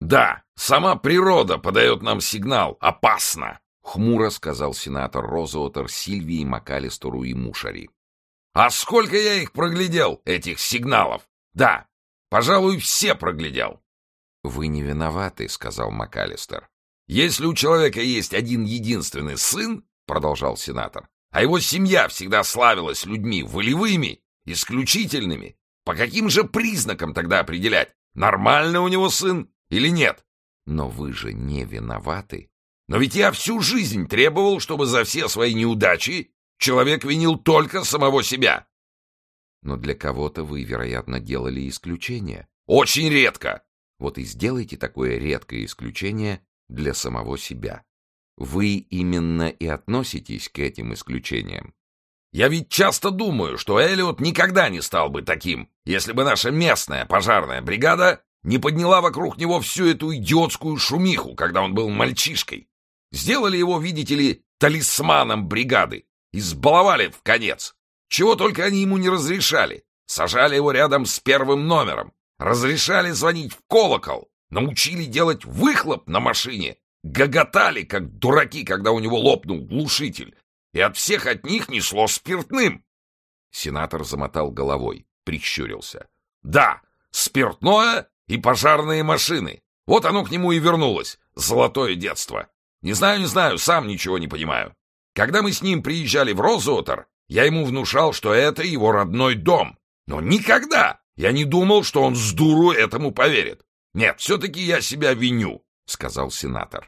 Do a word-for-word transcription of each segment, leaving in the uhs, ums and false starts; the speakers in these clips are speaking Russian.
Да, сама природа подает нам сигнал. Опасно! — хмуро сказал сенатор Розуотер Сильвии, МакАлистеру и Мушари. А сколько я их проглядел, этих сигналов! Да, пожалуй, все проглядел. — Вы не виноваты, — сказал МакАлистер. — Если у человека есть один единственный сын, — продолжал сенатор, — а его семья всегда славилась людьми волевыми, исключительными, по каким же признакам тогда определять, нормальный у него сын или нет? Но вы же не виноваты. Но ведь я всю жизнь требовал, чтобы за все свои неудачи человек винил только самого себя. Но для кого-то вы, вероятно, делали исключение. Очень редко. Вот и сделайте такое редкое исключение для самого себя. Вы именно и относитесь к этим исключениям. Я ведь часто думаю, что Эллиот никогда не стал бы таким, если бы наша местная пожарная бригада не подняла вокруг него всю эту идиотскую шумиху, когда он был мальчишкой. Сделали его, видите ли, талисманом бригады. Избаловали в конец. Чего только они ему не разрешали. Сажали его рядом с первым номером. Разрешали звонить в колокол. Научили делать выхлоп на машине. Гоготали, как дураки, когда у него лопнул глушитель. И от всех от них несло спиртным. Сенатор замотал головой, прищурился. Да, спиртное и пожарные машины. Вот оно к нему и вернулось. Золотое детство. Не знаю, не знаю, сам ничего не понимаю. Когда мы с ним приезжали в Розуотер, я ему внушал, что это его родной дом. Но никогда я не думал, что он с дуру этому поверит. Нет, все-таки я себя виню, — сказал сенатор.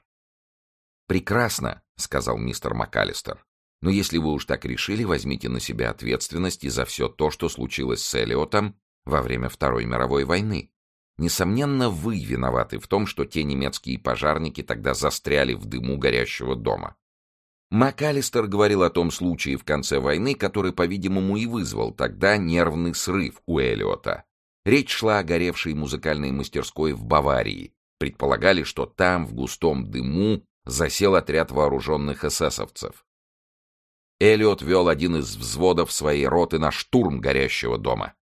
Прекрасно, — сказал мистер МакАлистер. Но если вы уж так решили, возьмите на себя ответственность и за все то, что случилось с Эллиотом во время Второй мировой войны. Несомненно, вы виноваты в том, что те немецкие пожарники тогда застряли в дыму горящего дома. МакАлистер говорил о том случае в конце войны, который, по-видимому, и вызвал тогда нервный срыв у Эллиота. Речь шла о горевшей музыкальной мастерской в Баварии. Предполагали, что там, в густом дыму, засел отряд вооруженных эсэсовцев. Эллиот вел один из взводов своей роты на штурм горящего дома.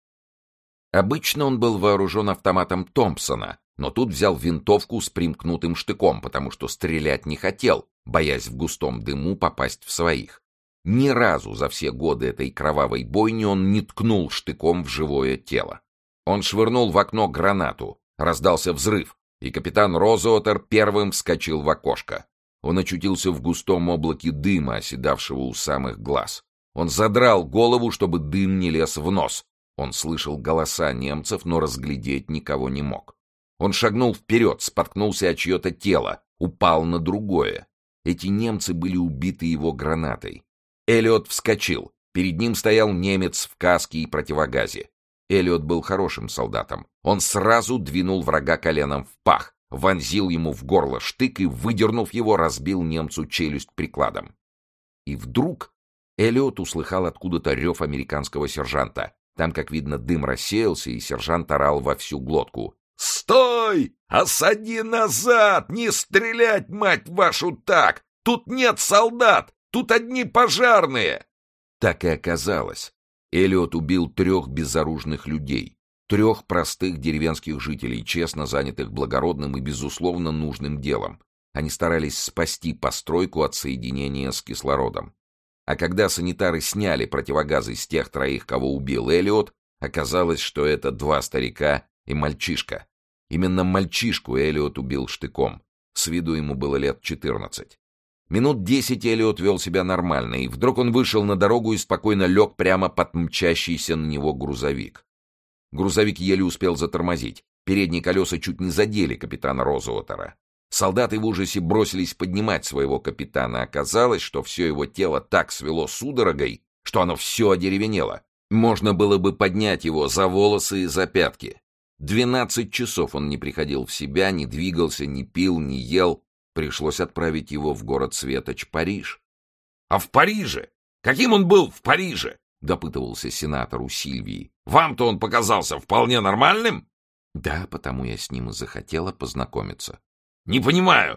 Обычно он был вооружен автоматом Томпсона, но тут взял винтовку с примкнутым штыком, потому что стрелять не хотел, боясь в густом дыму попасть в своих. Ни разу за все годы этой кровавой бойни он не ткнул штыком в живое тело. Он швырнул в окно гранату, раздался взрыв, и капитан Розуотер первым вскочил в окошко. Он очутился в густом облаке дыма, оседавшего у самых глаз. Он задрал голову, чтобы дым не лез в нос. Он слышал голоса немцев, но разглядеть никого не мог. Он шагнул вперед, споткнулся о чье-то тело, упал на другое. Эти немцы были убиты его гранатой. Эллиот вскочил. Перед ним стоял немец в каске и противогазе. Эллиот был хорошим солдатом. Он сразу двинул врага коленом в пах, вонзил ему в горло штык и, выдернув его, разбил немцу челюсть прикладом. И вдруг Эллиот услыхал откуда-то рев американского сержанта. Там, как видно, дым рассеялся, и сержант орал во всю глотку. «Стой! Осади назад! Не стрелять, мать вашу, так! Тут нет солдат! Тут одни пожарные!» Так и оказалось. Эллиот убил трех безоружных людей, трех простых деревенских жителей, честно занятых благородным и, безусловно, нужным делом. Они старались спасти постройку от соединения с кислородом. А когда санитары сняли противогазы с тех троих, кого убил Эллиот, оказалось, что это два старика и мальчишка. Именно мальчишку Эллиот убил штыком. С виду ему было лет четырнадцать. Минут десять Эллиот вел себя нормально, и вдруг он вышел на дорогу и спокойно лег прямо под мчащийся на него грузовик. Грузовик еле успел затормозить. Передние колеса чуть не задели капитана Розуотера. Солдаты в ужасе бросились поднимать своего капитана. Оказалось, что все его тело так свело судорогой, что оно все одеревенело. Можно было бы поднять его за волосы и за пятки. Двенадцать часов он не приходил в себя, не двигался, не пил, не ел. Пришлось отправить его в город светоч Париж. — А в Париже? Каким он был в Париже? — допытывался сенатор у Сильвии. — Вам-то он показался вполне нормальным? — Да, потому я с ним и захотела познакомиться. — Не понимаю.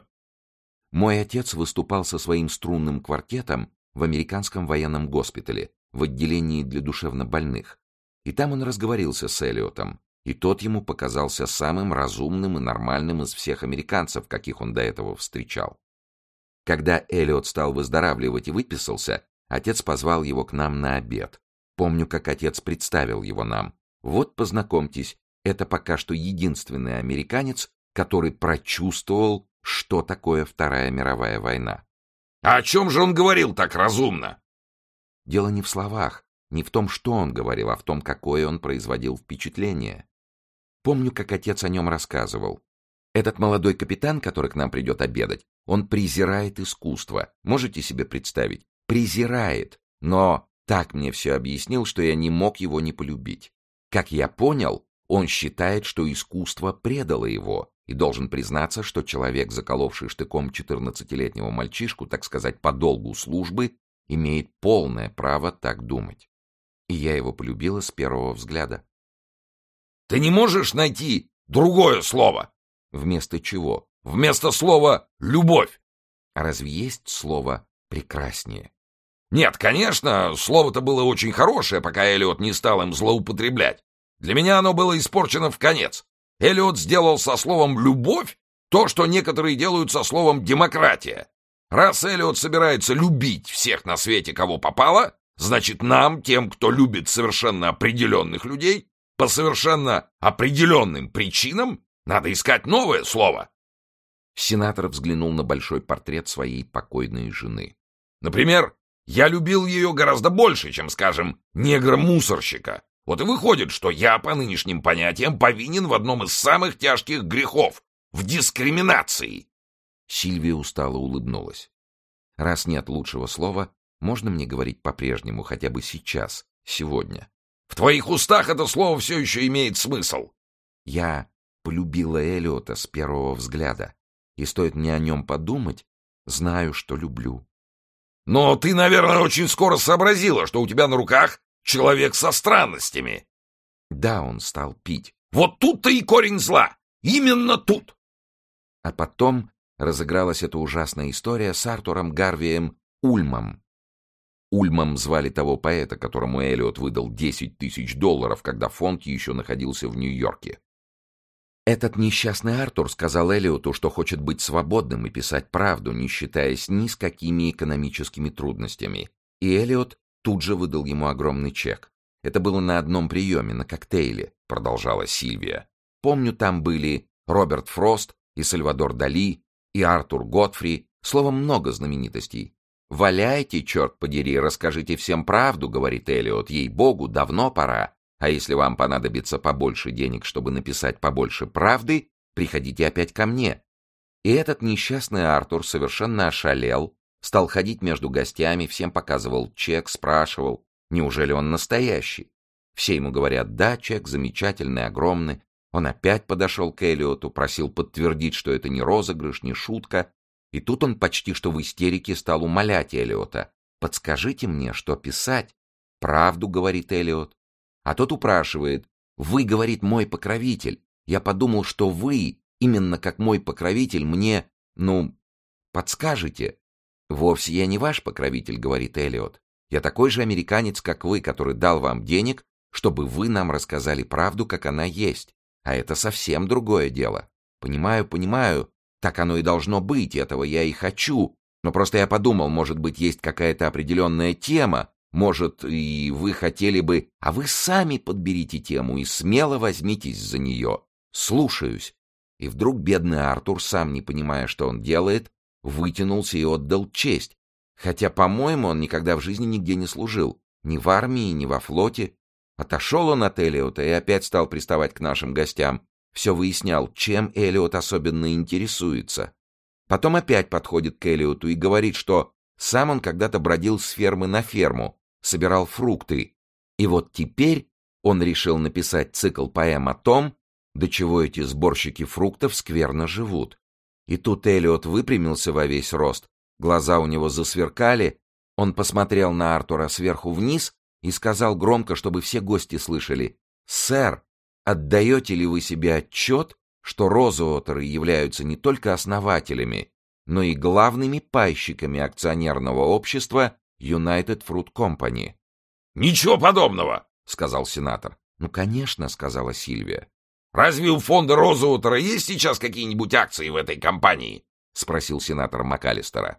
Мой отец выступал со своим струнным квартетом в американском военном госпитале, в отделении для душевнобольных. И там он разговорился с Эллиотом. и тот ему показался самым разумным и нормальным из всех американцев, каких он до этого встречал. Когда Эллиот стал выздоравливать и выписался, отец позвал его к нам на обед. Помню, как отец представил его нам. Вот, познакомьтесь, это пока что единственный американец, который прочувствовал, что такое Вторая мировая война. А о чем же он говорил так разумно? Дело не в словах, не в том, что он говорил, а в том, какое он производил впечатление. Помню, как отец о нем рассказывал. Этот молодой капитан, который к нам придет обедать, он презирает искусство. Можете себе представить? Презирает. Но так мне все объяснил, что я не мог его не полюбить. Как я понял, он считает, что искусство предало его, и должен признаться, что человек, заколовший штыком четырнадцатилетнего мальчишку, так сказать, по долгу службы, имеет полное право так думать. И я его полюбила с первого взгляда. Ты не можешь найти другое слово? Вместо чего? Вместо слова «любовь». А разве есть слово прекраснее? Нет, конечно, слово-то было очень хорошее, пока Эллиот не стал им злоупотреблять. Для меня оно было испорчено вконец. Эллиот сделал со словом «любовь» то, что некоторые делают со словом «демократия». Раз Эллиот собирается любить всех на свете, кого попало, значит, нам, тем, кто любит совершенно определенных людей, по совершенно определенным причинам, надо искать новое слово. Сенатор взглянул на большой портрет своей покойной жены. Например, я любил ее гораздо больше, чем, скажем, негра-мусорщика. Вот и выходит, что я, по нынешним понятиям, повинен в одном из самых тяжких грехов — в дискриминации. Сильвия устало улыбнулась. Раз нет лучшего слова, можно мне говорить по-прежнему, хотя бы сейчас, сегодня. В твоих устах это слово все еще имеет смысл. Я полюбила Эллиота с первого взгляда, и стоит мне о нем подумать, знаю, что люблю. Но ты, наверное, очень скоро сообразила, что у тебя на руках человек со странностями. Да, он стал пить. Вот тут-то и корень зла. Именно тут. А потом разыгралась эта ужасная история с Артуром Гарвием Ульмом. Ульмом звали того поэта, которому Эллиот выдал десять тысяч долларов, когда фонд еще находился в Нью-Йорке. Этот несчастный Артур сказал Эллиоту, что хочет быть свободным и писать правду, не считаясь ни с какими экономическими трудностями. И Эллиот тут же выдал ему огромный чек. Это было на одном приеме, на коктейле, продолжала Сильвия. Помню, там были Роберт Фрост и Сальвадор Дали, и Артур Готфри, словом, много знаменитостей. «Валяйте, черт подери, расскажите всем правду», — говорит Эллиот, — «ей-богу, давно пора. А если вам понадобится побольше денег, чтобы написать побольше правды, приходите опять ко мне». И этот несчастный Артур совершенно ошалел, стал ходить между гостями, всем показывал чек, спрашивал, неужели он настоящий. Все ему говорят: «Да, чек замечательный, огромный». Он опять подошел к Эллиоту, просил подтвердить, что это не розыгрыш, не шутка. И тут он почти что в истерике стал умолять Эллиота: «Подскажите мне, что писать?» «Правду», — говорит Эллиот. А тот упрашивает: «Вы, — говорит, — мой покровитель. Я подумал, что вы, именно как мой покровитель, мне, ну, подскажете». «Вовсе я не ваш покровитель», — говорит Эллиот. «Я такой же американец, как вы, который дал вам денег, чтобы вы нам рассказали правду, как она есть. А это совсем другое дело. Понимаю, понимаю, так оно и должно быть, этого я и хочу. Но просто я подумал, может быть, есть какая-то определенная тема, может, и вы хотели бы... А вы сами подберите тему и смело возьмитесь за нее. Слушаюсь». И вдруг бедный Артур, сам не понимая, что он делает, вытянулся и отдал честь. Хотя, по-моему, он никогда в жизни нигде не служил. Ни в армии, ни во флоте. Отошел он от Эллиота и опять стал приставать к нашим гостям. Все выяснял, чем Эллиот особенно интересуется. Потом опять подходит к Эллиоту и говорит, что сам он когда-то бродил с фермы на ферму, собирал фрукты. И вот теперь он решил написать цикл поэм о том, до чего эти сборщики фруктов скверно живут. И тут Эллиот выпрямился во весь рост, глаза у него засверкали, он посмотрел на Артура сверху вниз и сказал громко, чтобы все гости слышали: «Сэр, отдаете ли вы себе отчет, что Розуотеры являются не только основателями, но и главными пайщиками акционерного общества United Fruit Company?» «Ничего подобного», — сказал сенатор. «Ну, конечно», — сказала Сильвия. Разве у фонда Розуотера есть сейчас какие-нибудь акции в этой компании?» — спросил сенатор МакАлистера.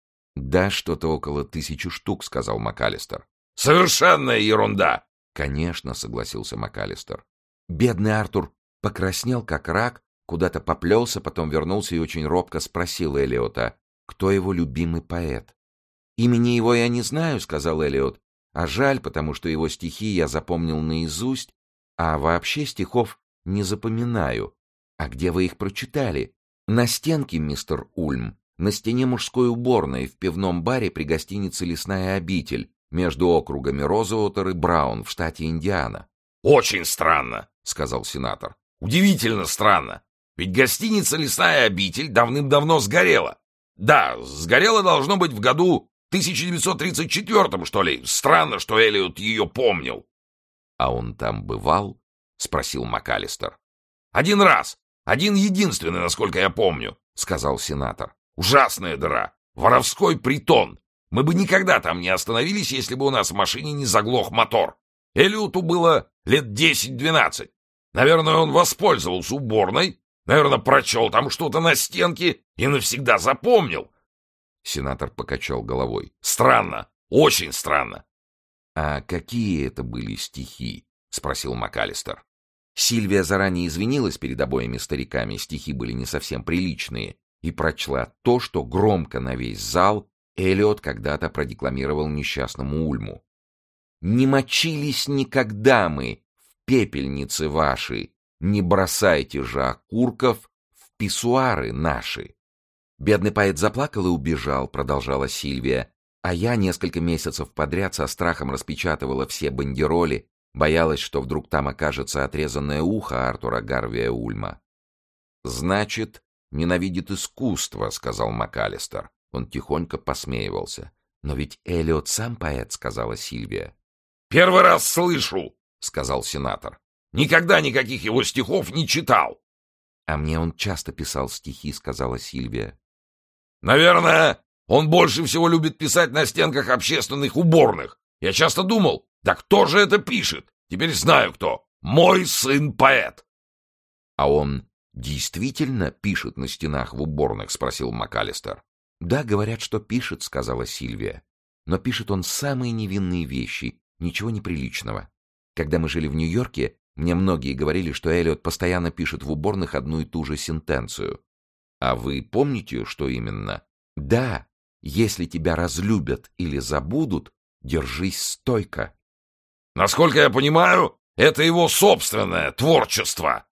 «Да, что-то около тысячи штук», — сказал МакАлистер. «Совершенная ерунда!» «Конечно», — согласился МакАлистер. Бедный Артур покраснел, как рак, куда-то поплелся, потом вернулся и очень робко спросил Эллиота, кто его любимый поэт. «Имени его я не знаю», — сказал Эллиот, «а жаль, потому что его стихи я запомнил наизусть, а вообще стихов не запоминаю. А где вы их прочитали?» «На стенке, мистер Ульм, на стене мужской уборной в пивном баре при гостинице «Лесная обитель» между округами Розуотер и Браун в штате Индиана». «Очень странно», — сказал сенатор. «Удивительно странно. Ведь гостиница «Лесная обитель» давным-давно сгорела. Да, сгорела должно быть в году тысяча девятьсот тридцать четвёртом, что ли. Странно, что Эллиот ее помнил». «А он там бывал?» — спросил МакАлистер. «Один раз. Один единственный, насколько я помню», — сказал сенатор. «Ужасная дыра. Воровской притон. Мы бы никогда там не остановились, если бы у нас в машине не заглох мотор. Эллиоту было лет десять-двенадцать. Наверное, он воспользовался уборной, наверное, прочел там что-то на стенке и навсегда запомнил». Сенатор покачал головой. «Странно. Очень странно». «А какие это были стихи?» — спросил МакАлистер. Сильвия заранее извинилась перед обоими стариками, стихи были не совсем приличные, и прочла то, что громко на весь зал Эллиот когда-то продекламировал несчастному Ульму. «Не мочились никогда мы в пепельнице ваши, не бросайте же окурков в писсуары наши». Бедный поэт заплакал и убежал, продолжала Сильвия, а я несколько месяцев подряд со страхом распечатывала все бандероли, боялась, что вдруг там окажется отрезанное ухо Артура Гарвия Ульма. «Значит, ненавидит искусство», — сказал МакАлистер. Он тихонько посмеивался. «Но ведь Эллиот сам поэт», — сказала Сильвия. «Первый раз слышу», — сказал сенатор. «Никогда никаких его стихов не читал». «А мне он часто писал стихи», — сказала Сильвия. «Наверное, он больше всего любит писать на стенках общественных уборных. Я часто думал, да кто же это пишет? Теперь знаю кто. Мой сын поэт». «А он действительно пишет на стенах в уборных?» — спросил МакАлистер. «Да, говорят, что пишет», — сказала Сильвия. «Но пишет он самые невинные вещи, ничего неприличного. Когда мы жили в Нью-Йорке, мне многие говорили, что Эллиот постоянно пишет в уборных одну и ту же сентенцию. А вы помните, что именно? Да, если тебя разлюбят или забудут, держись стойко». «Насколько я понимаю, это его собственное творчество»,